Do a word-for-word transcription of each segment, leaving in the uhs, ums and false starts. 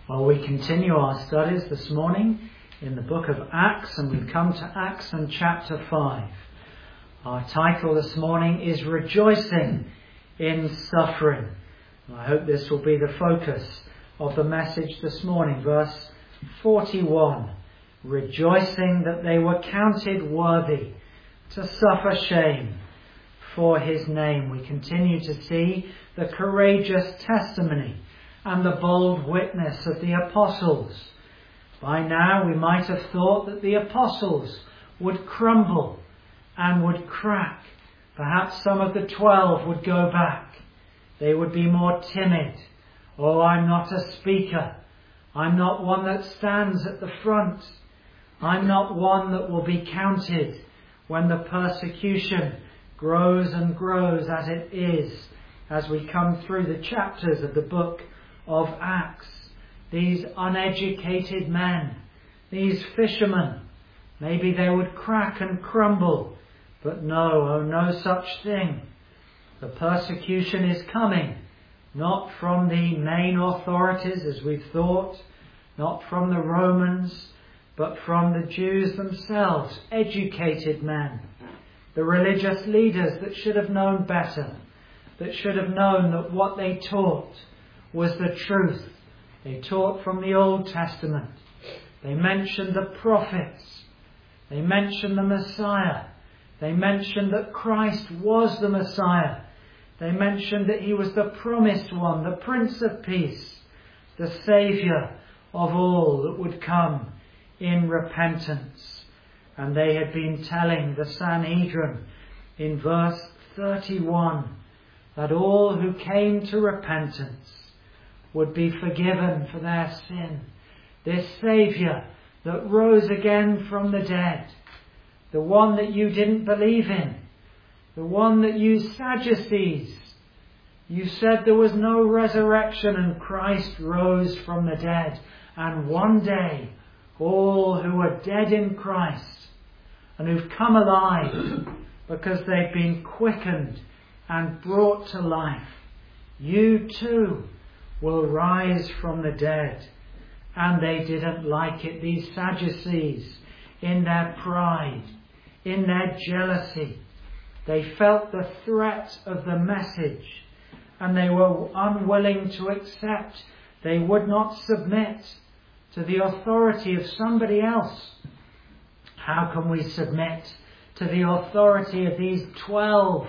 Well, we continue our studies this morning in the book of Acts, and we've come to Acts and chapter five. Our title this morning is Rejoicing in Suffering. And I hope this will be the focus of the message this morning. Verse forty-one, rejoicing that they were counted worthy to suffer shame for his name. We continue to see the courageous testimony and the bold witness of the apostles. By now we might have thought that the apostles would crumble and would crack. Perhaps some of the twelve would go back. They would be more timid. Oh, I'm not a speaker. I'm not one that stands at the front. I'm not one that will be counted when the persecution grows and grows as it is as we come through the chapters of the book of Acts. These uneducated men, these fishermen, maybe they would crack and crumble, but no, oh no such thing. The persecution is coming, not from the main authorities as we've thought, not from the Romans, but from the Jews themselves, educated men, the religious leaders that should have known better, that should have known that what they taught was the truth. They taught from the Old Testament. They mentioned the prophets. They mentioned the Messiah. They mentioned that Christ was the Messiah. They mentioned that he was the promised one, the Prince of Peace, the Saviour of all that would come in repentance. And they had been telling the Sanhedrin in verse thirty-one that all who came to repentance would be forgiven for their sin. This Saviour that rose again from the dead, the one that you didn't believe in, the one that you Sadducees, you said there was no resurrection and Christ rose from the dead. And one day, all who are dead in Christ and who've come alive because they've been quickened and brought to life, you too will rise from the dead. And they didn't like it, these Sadducees, in their pride, in their jealousy. They felt the threat of the message and they were unwilling to accept. They would not submit to the authority of somebody else. How can we submit to the authority of these twelve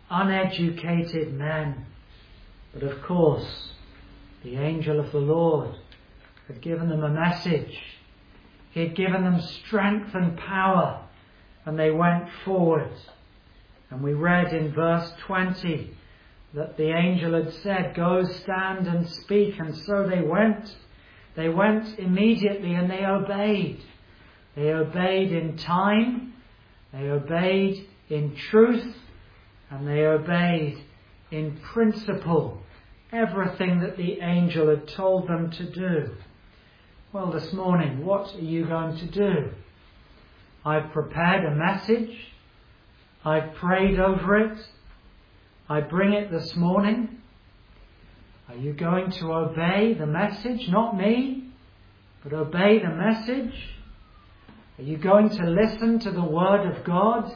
uneducated men? But of course, the angel of the Lord had given them a message. He had given them strength and power, and they went forward. And we read in verse twenty that the angel had said, "Go stand and speak." And so they went. They went immediately and they obeyed. They obeyed in time, they obeyed in truth, and they obeyed in principle. Everything that the angel had told them to do. Well, this morning, what are you going to do? I've prepared a message. I've prayed over it. I bring it this morning. Are you going to obey the message? Not me, but obey the message. Are you going to listen to the word of God?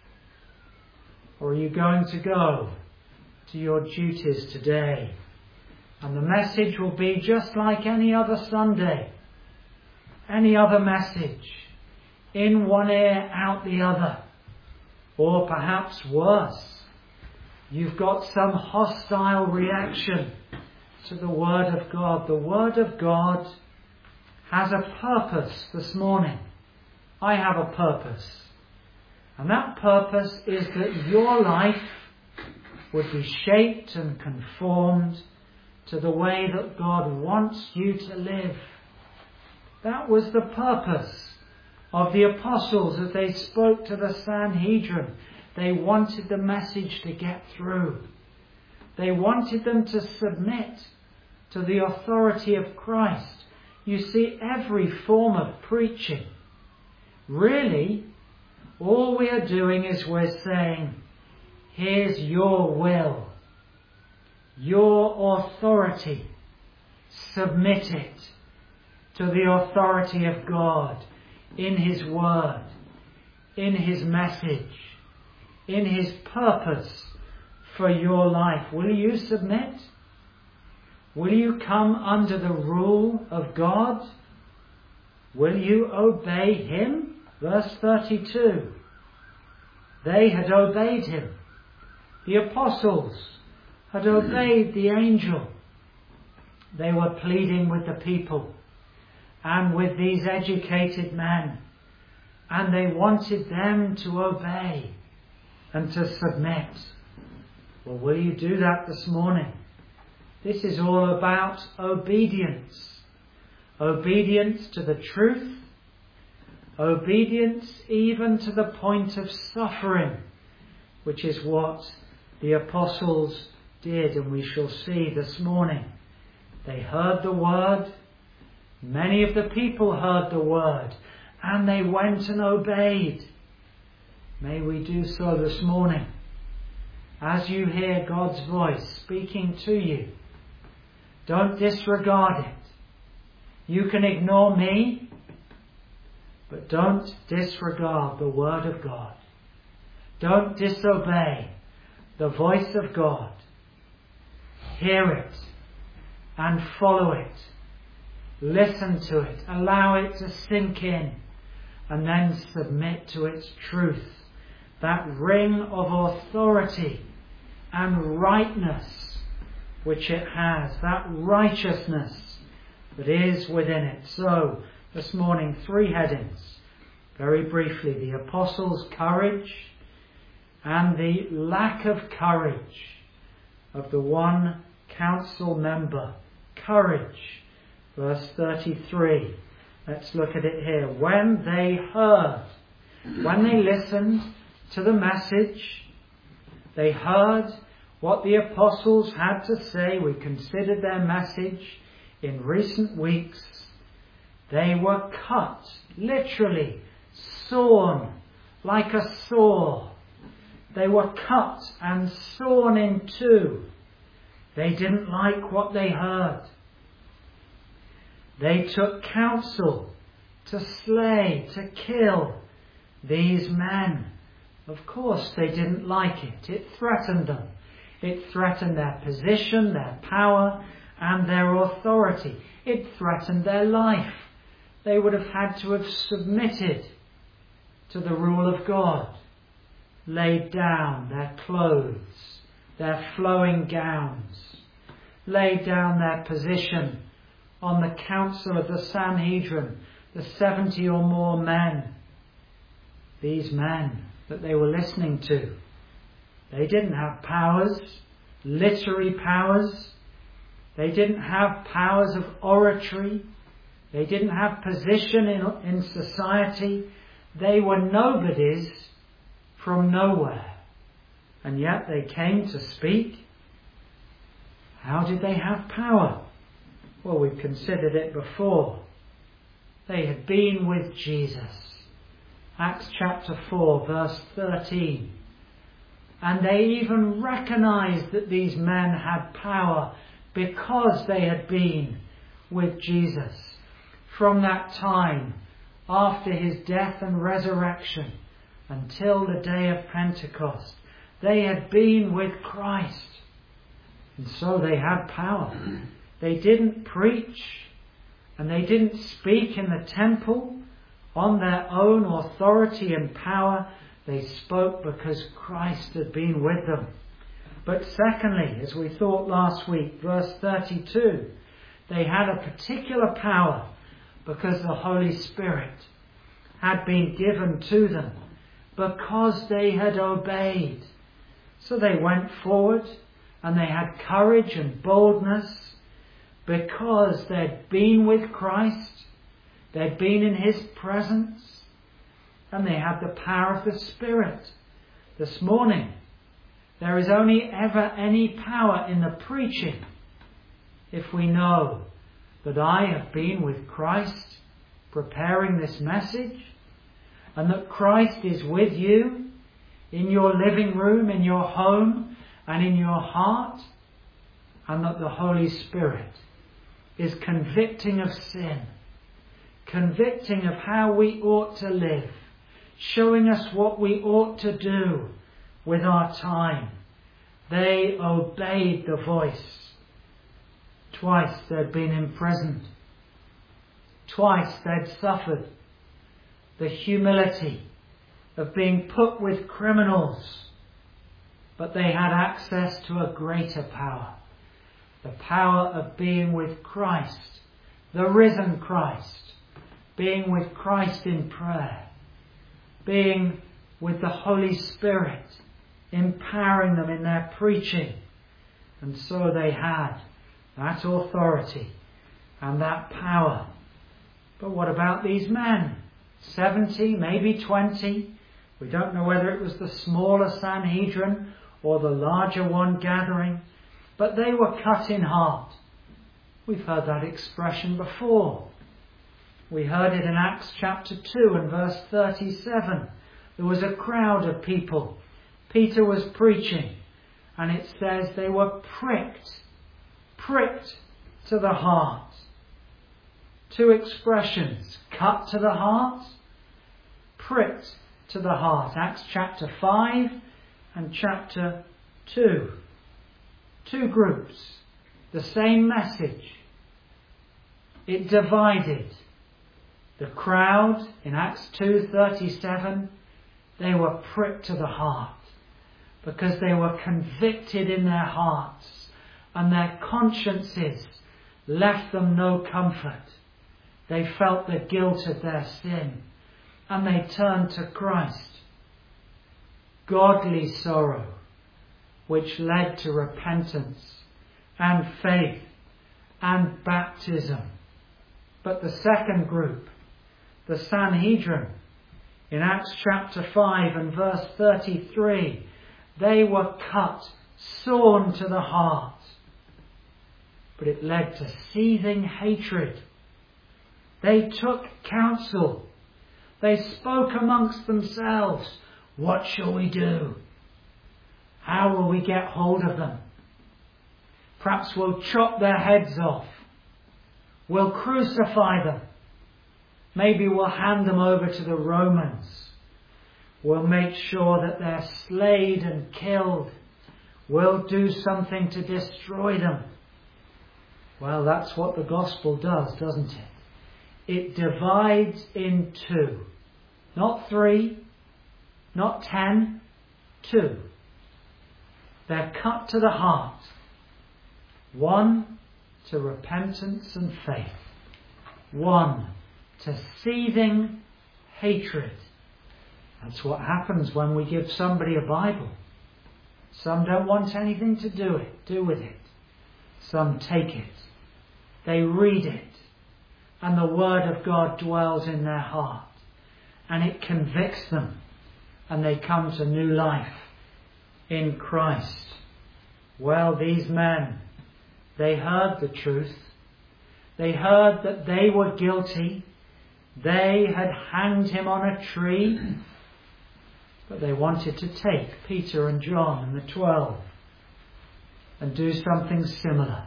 Or are you going to go to your duties today? And the message will be just like any other Sunday, any other message, in one ear, out the other. Or perhaps worse, you've got some hostile reaction to the Word of God. The Word of God has a purpose this morning. I have a purpose. And that purpose is that your life would be shaped and conformed to the way that God wants you to live. That was the purpose of the apostles as they spoke to the Sanhedrin. They wanted the message to get through. They wanted them to submit to the authority of Christ. You see, every form of preaching, really, all we are doing is we're saying, here's your will, your authority, submit it, to the authority of God in His Word, in His message, in His purpose for your life? Will you submit? Will you come under the rule of God? Will you obey Him? Verse thirty-two. They had obeyed Him. The apostles had obeyed the angel. They were pleading with the people and with these educated men, and they wanted them to obey and to submit. Well, will you do that this morning? This is all about obedience. Obedience to the truth. Obedience even to the point of suffering, which is what the apostles did, and we shall see this morning. They heard the word. Many of the people heard the word, and they went and obeyed. May we do so this morning. As you hear God's voice speaking to you, don't disregard it. You can ignore me, but don't disregard the Word of God. Don't disobey the voice of God. Hear it and follow it. Listen to it. Allow it to sink in, and then submit to its truth. That ring of authority and rightness which it has, that righteousness that is within it. So, this morning, three headings. Very briefly, the apostles' courage and the lack of courage of the one council member. Courage. Verse thirty-three. Let's look at it here. When they heard, when they listened to the message, they heard what the apostles had to say. We considered their message in recent weeks. They were cut, literally, sawn like a saw. They were cut and sawn in two. They didn't like what they heard. They took counsel to slay, to kill these men. Of course, they didn't like it. It threatened them. It threatened their position, their power, and their authority. It threatened their life. They would have had to have submitted to the rule of God, laid down their clothes, their flowing gowns, laid down their position on the council of the Sanhedrin, the seventy or more men. These men that they were listening to, they didn't have powers, literary powers. They didn't have powers of oratory. They didn't have position in, in society. They were nobodies from nowhere. And yet they came to speak. How did they have power? Well, we've considered it before. They had been with Jesus. Acts chapter four, verse thirteen. And they even recognized that these men had power because they had been with Jesus. From that time, after His death and resurrection, until the day of Pentecost, they had been with Christ. And so they had power. They didn't preach, and they didn't speak in the temple on their own authority and power. They spoke because Christ had been with them. But secondly, as we thought last week, verse thirty-two, they had a particular power because the Holy Spirit had been given to them, because they had obeyed. So they went forward and they had courage and boldness because they'd been with Christ, they'd been in His presence, and they had the power of the Spirit. This morning, there is only ever any power in the preaching if we know that I have been with Christ preparing this message, and that Christ is with you in your living room, in your home, and in your heart, and that the Holy Spirit is convicting of sin convicting of how we ought to live, showing us what we ought to do with our time. They obeyed the voice. Twice they'd been imprisoned. Twice they'd suffered the humility of being put with criminals. But they had access to a greater power. The power of being with Christ, the risen Christ. Being with Christ in prayer. Being with the Holy Spirit, empowering them in their preaching. And so they had that authority and that power. But what about these men? seventy, maybe twenty. We don't know whether it was the smaller Sanhedrin or the larger one gathering. But they were cut in heart. We've heard that expression before. We heard it in Acts chapter two and verse thirty-seven. There was a crowd of people. Peter was preaching. And it says they were pricked. Pricked to the heart. Two expressions. Cut to the heart. Pricked to the heart. Acts chapter five and chapter two. Two groups. The same message. It divided. The crowd in Acts two thirty-seven, they were pricked to the heart because they were convicted in their hearts and their consciences left them no comfort. They felt the guilt of their sin and they turned to Christ. Godly sorrow which led to repentance and faith and baptism. But the second group, the Sanhedrin, in Acts chapter five and verse thirty-three, they were cut, sawn to the heart. But it led to seething hatred. They took counsel. They spoke amongst themselves. What shall we do? How will we get hold of them? Perhaps we'll chop their heads off. We'll crucify them. Maybe we'll hand them over to the Romans. We'll make sure that they're slayed and killed. We'll do something to destroy them. Well, that's what the gospel does, doesn't it? It divides in two. Not three, not ten, two. They're cut to the heart. One to repentance and faith. One to seething hatred. That's what happens when we give somebody a Bible. Some don't want anything to do it, do with it. Some take it. They read it. And the Word of God dwells in their heart. And it convicts them. And they come to new life in Christ. Well, these men, they heard the truth. They heard that they were guilty. They had hanged him on a tree. But they wanted to take Peter and John and the twelve and do something similar.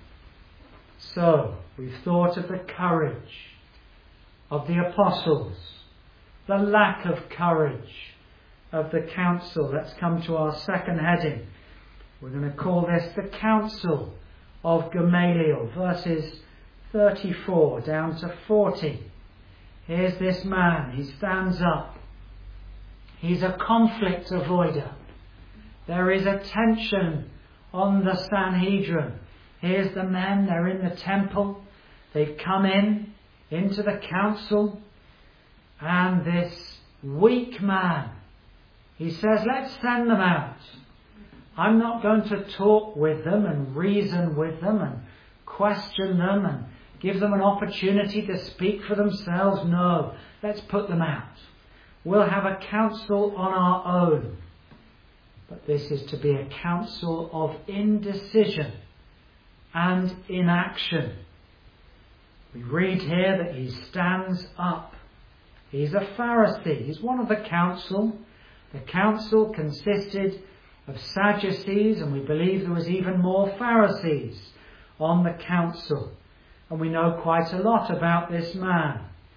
So, we've thought of the courage of the apostles, the lack of courage of the council. Let's come to our second heading. We're going to call this the Council of Gamaliel, verses thirty-four down to forty. Here's this man. He stands up. He's a conflict avoider. There is a tension on the Sanhedrin. Here's the men. They're in the temple. They've come in, into the council. And this weak man, he says, let's send them out. I'm not going to talk with them and reason with them and question them and give them an opportunity to speak for themselves. No, let's put them out. We'll have a council on our own. But this is to be a council of indecision and inaction. We read here that he stands up. He's a Pharisee. He's one of the council. The council consisted of Sadducees, and we believe there was even more Pharisees on the council. And we know quite a lot about this man.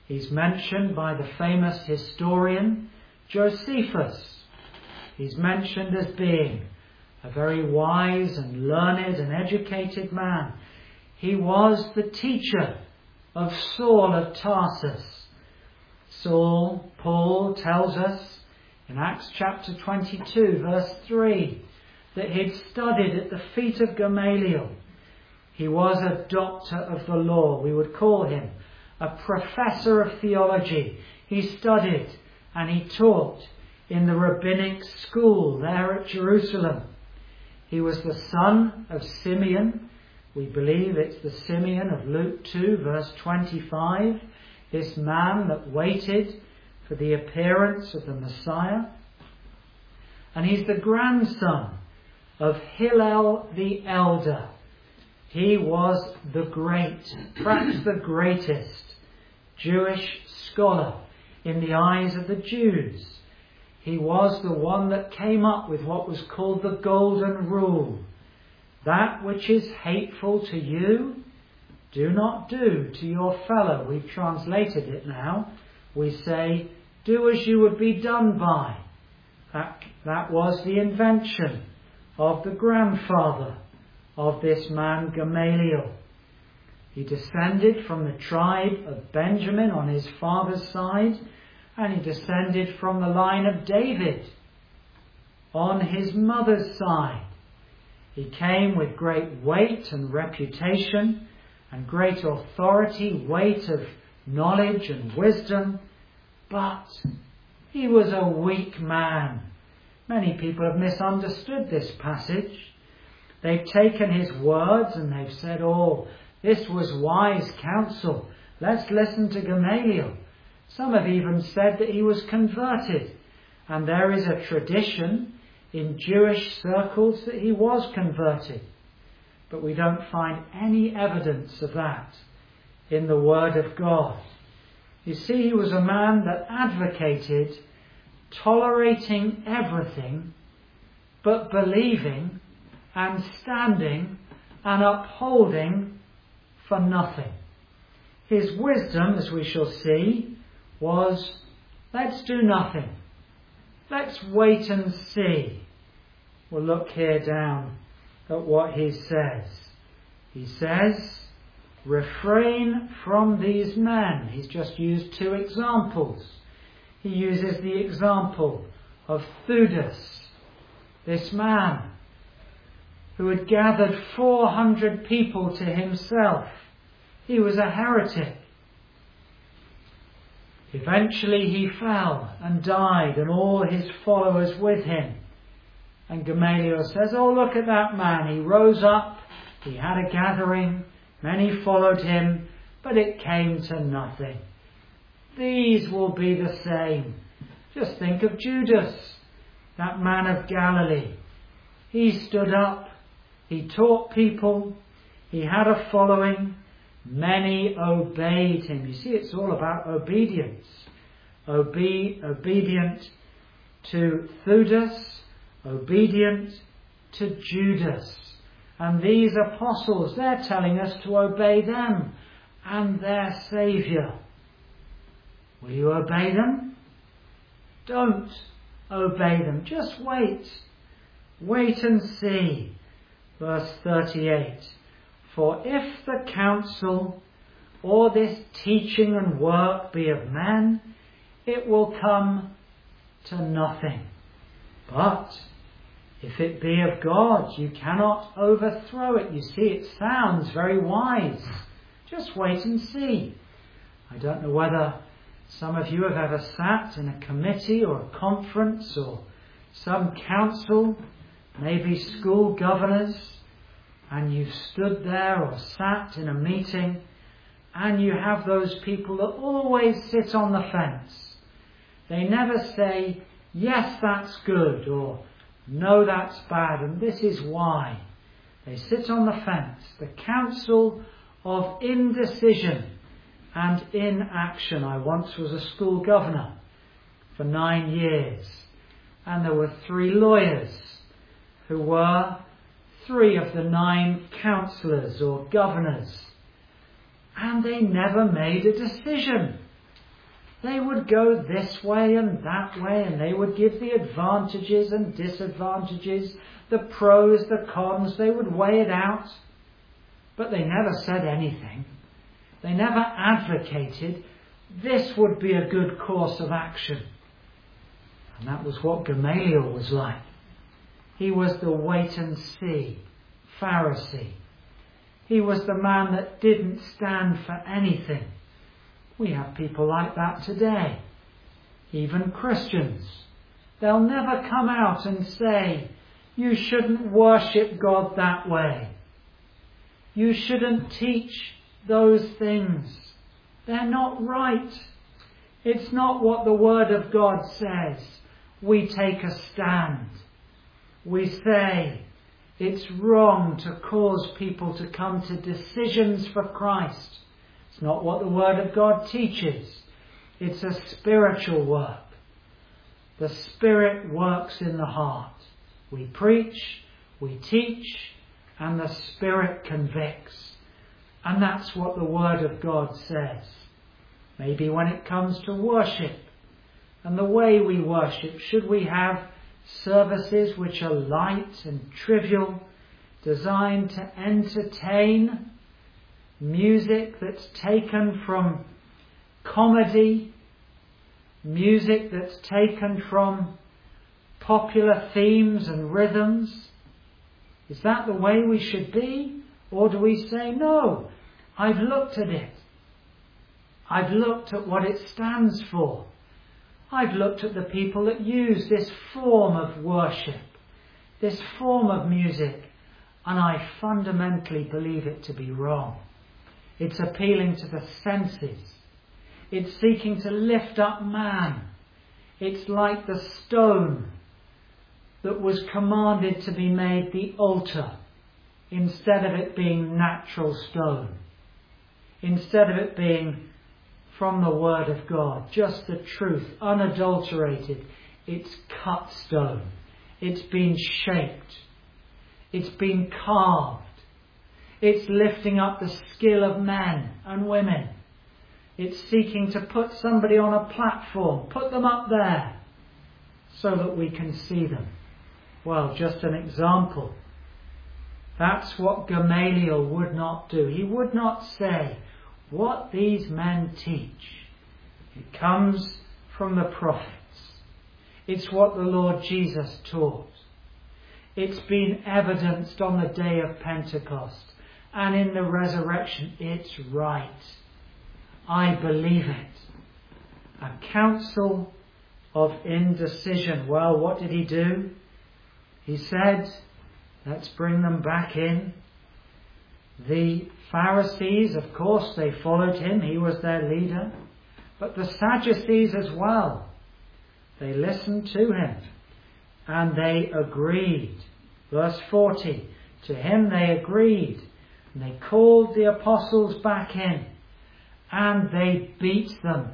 He's mentioned by the famous historian Josephus. He's mentioned as being a very wise and learned and educated man. He was the teacher of Saul of Tarsus. Saul, Paul tells us in Acts chapter twenty-two, verse three, that he'd studied at the feet of Gamaliel. He was a doctor of the law. We would call him a professor of theology. He studied and he taught in the rabbinic school there at Jerusalem. He was the son of Simeon. We believe it's the Simeon of Luke two, verse twenty-five. This man that waited for the appearance of the Messiah. And he's the grandson of Hillel the elder. He was the great, perhaps the greatest Jewish scholar in the eyes of the Jews. He was the one that came up with what was called the Golden Rule. That which is hateful to you, do not do to your fellow. We've translated it now. We say, do as you would be done by. That, that was the invention of the grandfather of this man Gamaliel. He descended from the tribe of Benjamin on his father's side, and he descended from the line of David on his mother's side. He came with great weight and reputation and great authority, weight of knowledge and wisdom, but he was a weak man. Many people have misunderstood this passage. They've taken his words and they've said, oh, this was wise counsel. Let's listen to Gamaliel. Some have even said that he was converted. And there is a tradition in Jewish circles that he was converted. But we don't find any evidence of that in the Word of God. You see, he was a man that advocated tolerating everything, but believing and standing and upholding for nothing. His wisdom, as we shall see, was, let's do nothing. Let's wait and see. We'll look here down at what he says. He says, refrain from these men. He's just used two examples. He uses the example of Theudas, this man who had gathered four hundred people to himself. He was a heretic. Eventually he fell and died, and all his followers with him. And Gamaliel says, oh, look at that man. He rose up, he had a gathering, many followed him, but it came to nothing. These will be the same. Just think of Judas, that man of Galilee. He stood up, he taught people, he had a following, many obeyed him. You see, it's all about obedience. Obe- obedient to Theudas, obedient to Judas. And these apostles, they're telling us to obey them and their Saviour. Will you obey them? Don't obey them. Just wait. Wait and see. Verse thirty-eight. For if the counsel or this teaching and work be of men, it will come to nothing. But if it be of God, you cannot overthrow it. You see, it sounds very wise. Just wait and see. I don't know whether some of you have ever sat in a committee or a conference or some council, maybe school governors, and you've stood there or sat in a meeting, and you have those people that always sit on the fence. They never say, yes, that's good, or no, that's bad, and this is why. They sit on the fence. The council of indecision and inaction. I once was a school governor for nine years, and there were three lawyers who were three of the nine councillors or governors, and they never made a decision. They would go this way and that way, and they would give the advantages and disadvantages, the pros, the cons. They would weigh it out. But they never said anything. They never advocated this would be a good course of action. And that was what Gamaliel was like. He was the wait-and-see Pharisee. He was the man that didn't stand for anything. We have people like that today. Even Christians. They'll never come out and say, you shouldn't worship God that way. You shouldn't teach those things. They're not right. It's not what the Word of God says. We take a stand. We say it's wrong to cause people to come to decisions for Christ. It's not what the Word of God teaches. It's a spiritual work. The Spirit works in the heart. We preach, we teach, and the Spirit convicts. And that's what the Word of God says. Maybe when it comes to worship and the way we worship, should we have services which are light and trivial, designed to entertain, music that's taken from comedy, music that's taken from popular themes and rhythms? Is that the way we should be? Or do we say, no, I've looked at it. I've looked at what it stands for. I've looked at the people that use this form of worship, this form of music, and I fundamentally believe it to be wrong. It's appealing to the senses. It's seeking to lift up man. It's like the stone that was commanded to be made the altar, instead of it being natural stone. Instead of it being from the Word of God, just the truth, unadulterated. It's cut stone. It's been shaped. It's been carved. It's lifting up the skill of men and women. It's seeking to put somebody on a platform, put them up there, so that we can see them. Well, just an example. That's what Gamaliel would not do. He would not say, what these men teach, it comes from the prophets. It's what the Lord Jesus taught. It's been evidenced on the day of Pentecost and in the resurrection. It's right. I believe it. A council of indecision. Well, what did he do? He said, let's bring them back in. The Pharisees, of course, they followed him. He was their leader. But the Sadducees as well. They listened to him. And they agreed. Verse forty. To him they agreed. And they called the apostles back in. And they beat them.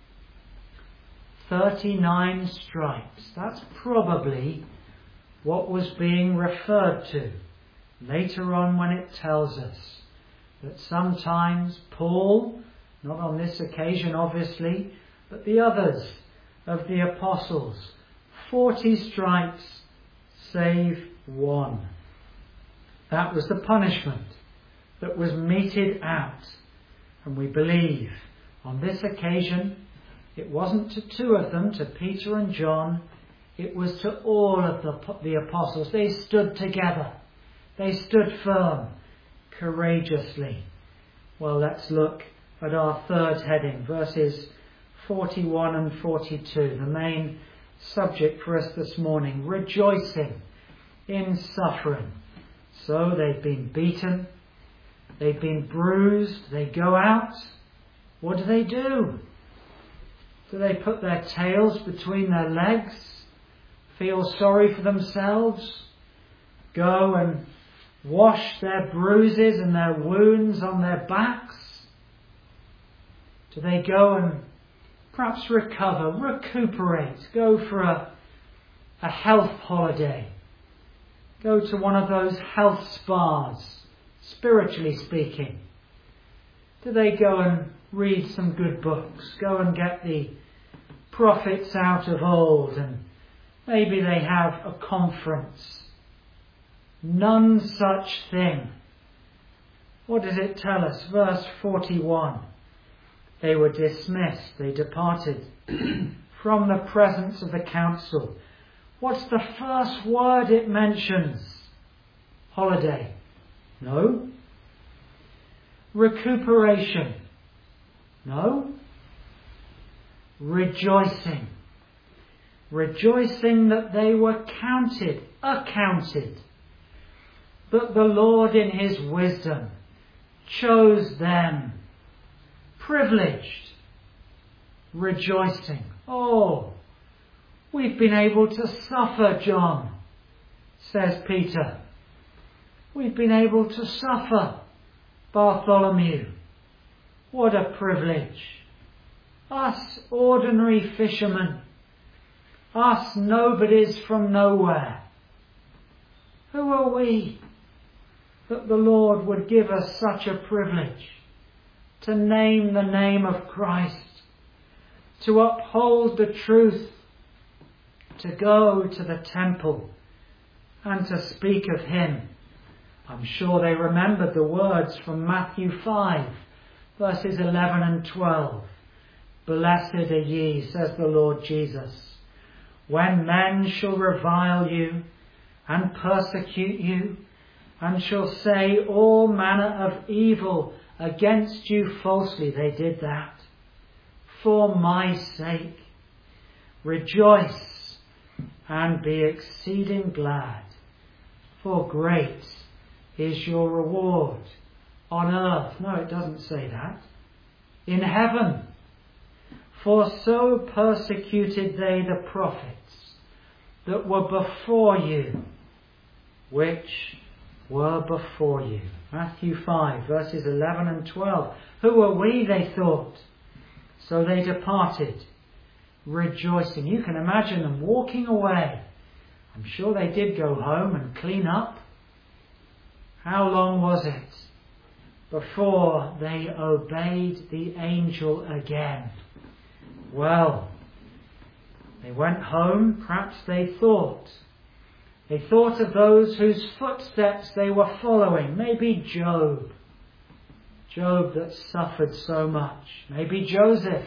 thirty-nine stripes. That's probably what was being referred to later on when it tells us that sometimes Paul, not on this occasion obviously, but the others of the apostles, forty stripes save one. That was the punishment that was meted out. And we believe on this occasion it wasn't to two of them, to Peter and John, it was to all of the, the apostles. They stood together. They stood firm, courageously. Well, let's look at our third heading, verses forty-one and forty-two, the main subject for us this morning, rejoicing in suffering. So they've been beaten, they've been bruised, they go out. What do they do? Do they put their tails between their legs, feel sorry for themselves, go and wash their bruises and their wounds on their backs? Do they go and perhaps recover, recuperate, go for a, a health holiday, go to one of those health spas, spiritually speaking? Do they go and read some good books. Go and get the prophets out of old, and maybe they have a conference. None such thing. What does it tell us? Verse forty-one. They were dismissed. They departed from the presence of the council. What's the first word it mentions? Holiday. No. Recuperation. No. Rejoicing. Rejoicing that they were counted, accounted, that the Lord in his wisdom chose them, privileged, rejoicing. Oh, we've been able to suffer, John, says Peter. We've been able to suffer, Bartholomew. What a privilege. Us ordinary fishermen, us nobodies from nowhere. Who are we that the Lord would give us such a privilege to name the name of Christ, to uphold the truth, to go to the temple and to speak of him? I'm sure they remembered the words from Matthew five, verses eleven and twelve. Blessed are ye, says the Lord Jesus, when men shall revile you and persecute you, and shall say all manner of evil against you falsely. They did that. For my sake. Rejoice and be exceeding glad, for great is your reward on earth. No, it doesn't say that. In heaven. For so persecuted they the prophets that were before you, which were before you. Matthew five, verses eleven and twelve. Who are we, they thought? So they departed, rejoicing. You can imagine them walking away. I'm sure they did go home and clean up. How long was it before they obeyed the angel again? Well, they went home. Perhaps they thought. They thought of those whose footsteps they were following. Maybe Job. Job that suffered so much. Maybe Joseph.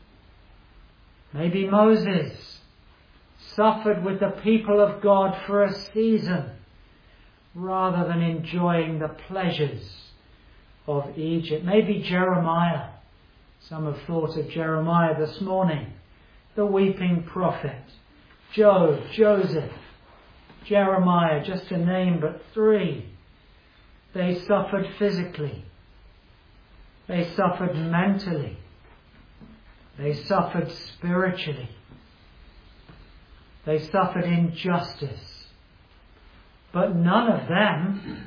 Maybe Moses. Suffered with the people of God for a season, rather than enjoying the pleasures of Egypt. Maybe Jeremiah. Some have thought of Jeremiah this morning, the weeping prophet. Job, Joseph, Jeremiah, just to name but three. They suffered physically. They suffered mentally. They suffered spiritually. They suffered injustice. But none of them,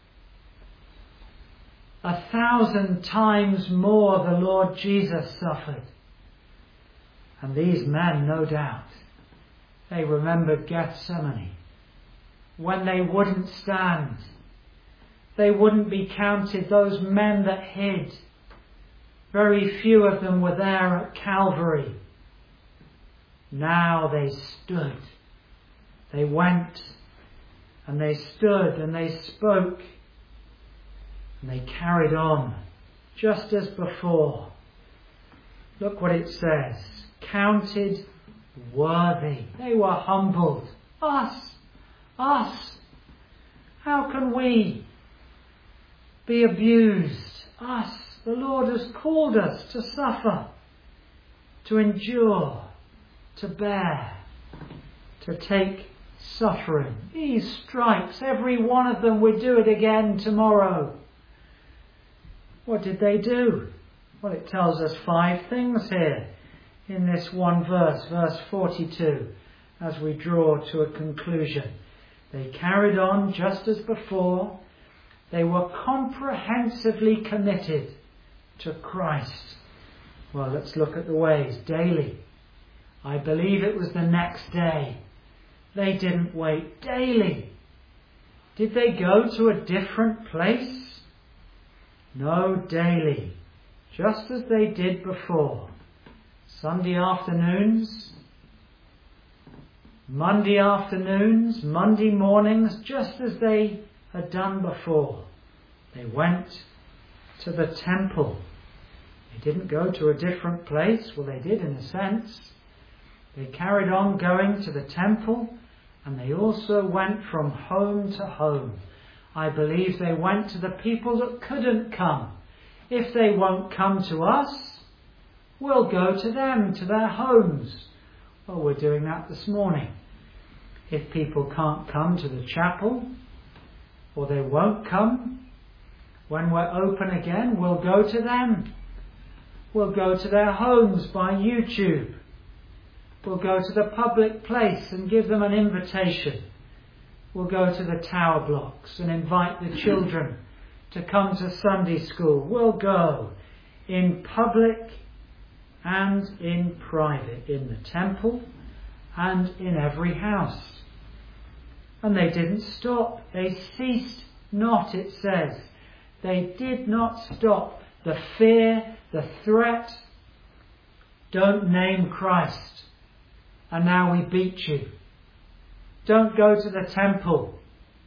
a thousand times more the Lord Jesus suffered. And these men, no doubt, they remembered Gethsemane, when they wouldn't stand. They wouldn't be counted, those men that hid. Very few of them were there at Calvary. Now they stood. They went and they stood and they spoke and they carried on just as before. Look what it says. Counted worthy. They were humbled. Us. Us. How can we be abused? Us. The Lord has called us to suffer, to endure, to bear, to take suffering. These stripes, every one of them, we do it again tomorrow. What did they do? Well, it tells us five things here in this one verse, verse forty-two, as we draw to a conclusion. They carried on just as before. They were comprehensively committed to Christ. Well, let's look at the ways. Daily. I believe it was the next day. They didn't wait. Daily. Did they go to a different place? No, daily. just as they did before. Sunday afternoons, Monday afternoons, Monday mornings, just as they had done before. They went to the temple. They didn't go to a different place. Well, they did in a sense. They carried on going to the temple, and they also went from home to home. I believe they went to the people that couldn't come. If they won't come to us, we'll go to them, to their homes. Well, we're doing that this morning. If people can't come to the chapel, or they won't come, when we're open again, we'll go to them. We'll go to their homes by YouTube. We'll go to the public place and give them an invitation. We'll go to the tower blocks and invite the children to come to Sunday school. We'll go in public and in private, in the temple and in every house. And they didn't stop. They ceased not, it says. They did not stop. The fear, the threat, don't name Christ, and now we beat you. Don't go to the temple.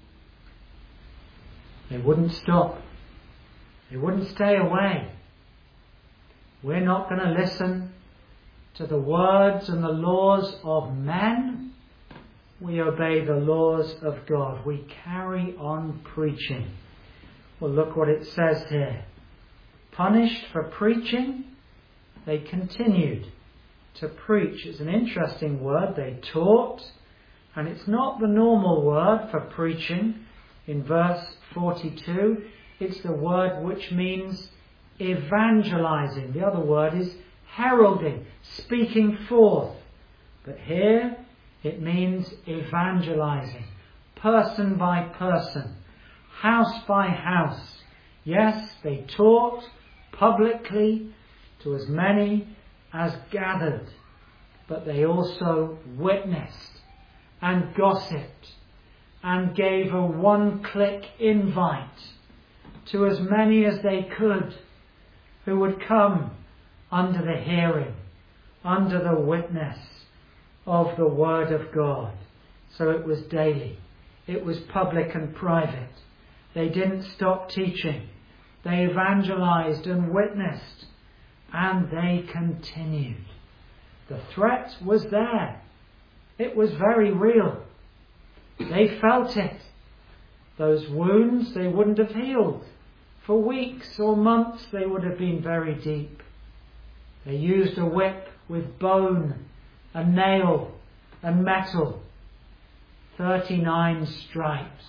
They wouldn't stop. They wouldn't stay away. We're not going to listen to the words and the laws of men. We obey the laws of God. We carry on preaching. Well, look what it says here. Punished for preaching, they continued to preach. It's an interesting word. They taught. And it's not the normal word for preaching in verse forty-two. It's the word which means evangelizing. The other word is heralding, speaking forth. But here it means evangelizing, person by person, house by house. Yes, they taught publicly to as many as gathered, but they also witnessed and gossiped and gave a one-click invite to as many as they could who would come under the hearing, under the witness of the Word of God. So it was daily. It was public and private. They didn't stop teaching. They evangelized and witnessed, and they continued. The threat was there. It was very real. They felt it. Those wounds, they wouldn't have healed. For weeks or months, they would have been very deep. They used a whip with bone, a nail, and metal. Thirty-nine stripes,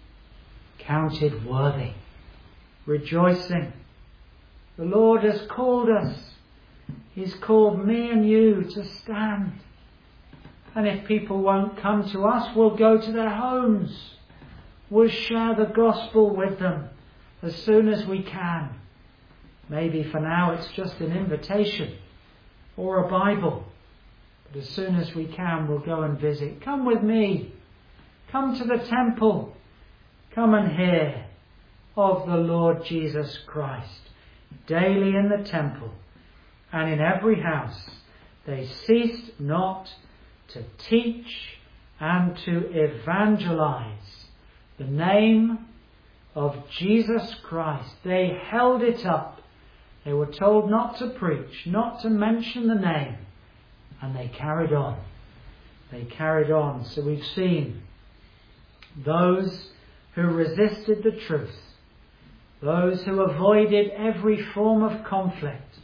counted worthy. Rejoicing. The Lord has called us. He's called me and you to stand. And if people won't come to us, we'll go to their homes. We'll share the gospel with them as soon as we can. Maybe for now it's just an invitation or a Bible. But as soon as we can, we'll go and visit. Come with me. Come to the temple. Come and hear of the Lord Jesus Christ. Daily in the temple and in every house, they ceased not to teach and to evangelize the name of Jesus Christ. They held it up. They were told not to preach, not to mention the name, and they carried on. They carried on. So we've seen those who resisted the truth, those who avoided every form of conflict,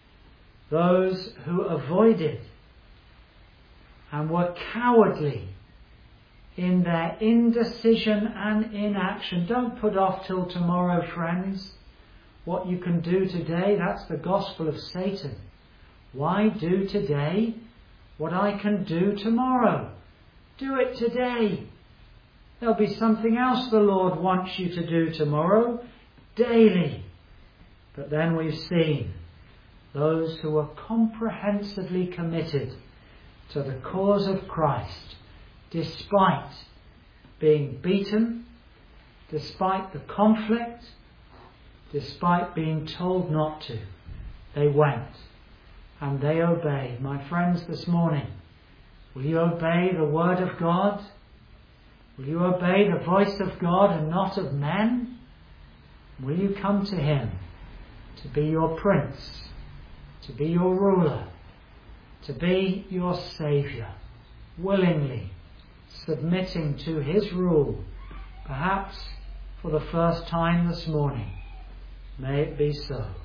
those who avoided and were cowardly in their indecision and inaction. Don't put off till tomorrow, friends. What you can do today, that's the gospel of Satan. Why do today what I can do tomorrow? Do it today. There'll be something else the Lord wants you to do tomorrow, daily. But then we've seen those who were comprehensively committed to the cause of Christ, despite being beaten, despite the conflict, despite being told not to. they went and they obeyed. My friends, this morning, will you obey the word of God? Will you obey the voice of God and not of men? Will you come to him to be your prince, to be your ruler, to be your Saviour, willingly submitting to his rule, perhaps for the first time this morning? May it be so.